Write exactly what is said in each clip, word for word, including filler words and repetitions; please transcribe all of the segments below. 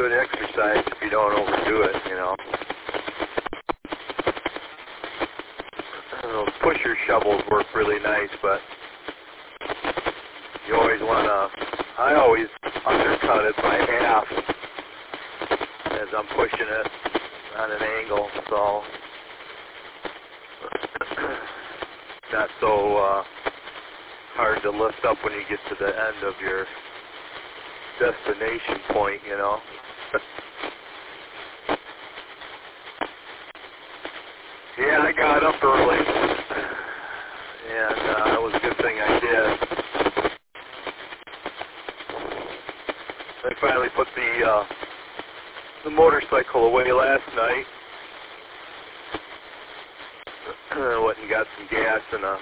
good exercise if you don't overdo it, you know. Those pusher shovels work really nice, but you always want to, I always undercut it by half as I'm pushing it on an angle, so not so uh, hard to lift up when you get to the end of your destination point, you know. Yeah, I got up early, and uh, it was a good thing I did. I finally put the uh, the motorcycle away last night. I went and got some gas in a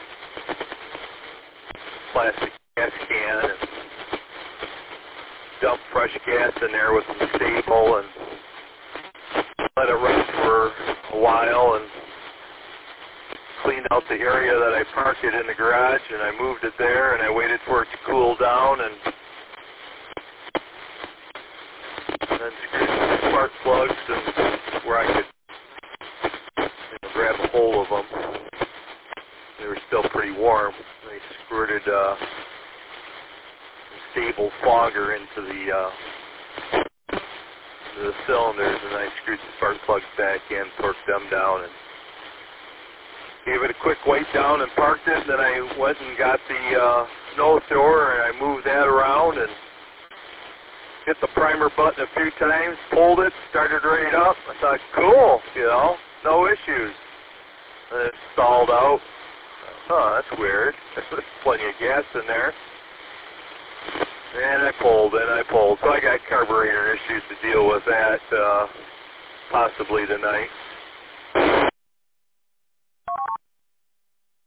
plastic gas can and dumped fresh gas in there with some Stable and let it run for a while and cleaned out the area that I parked it in the garage, and I moved it there and I waited for it to cool down and then screwed some spark plugs and where I could you know, grab a hold of them. They were still pretty warm. They squirted uh, Stable fogger into the uh, the cylinders, and I screwed the spark plugs back in, torqued them down, and gave it a quick wipe down and parked it. Then I went and got the uh, snow thrower, and I moved that around and hit the primer button a few times, pulled it, started right up. I thought, cool, you know, no issues. And it stalled out. Huh, that's weird. There's plenty of gas in there. And I pulled, and I pulled. So I got carburetor issues to deal with that uh, possibly tonight.